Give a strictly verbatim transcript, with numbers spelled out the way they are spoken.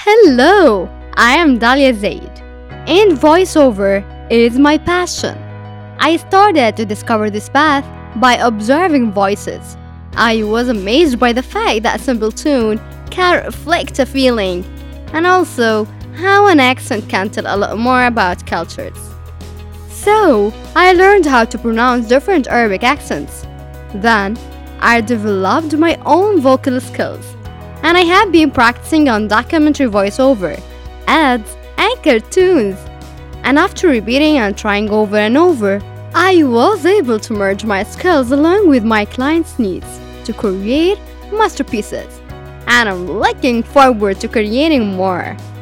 Hello, I am Dalia Zaid, and voiceover is my passion. I started to discover this path by observing voices. I was amazed by the fact that a simple tune can reflect a feeling, and also how an accent can tell a lot more about cultures. So, I learned how to pronounce different Arabic accents. Then, I developed my own vocal skills, and I have been practicing on documentary voiceover, ads, and cartoons. And after repeating and trying over and over, I was able to merge my skills along with my clients' needs to create masterpieces. And I'm looking forward to creating more.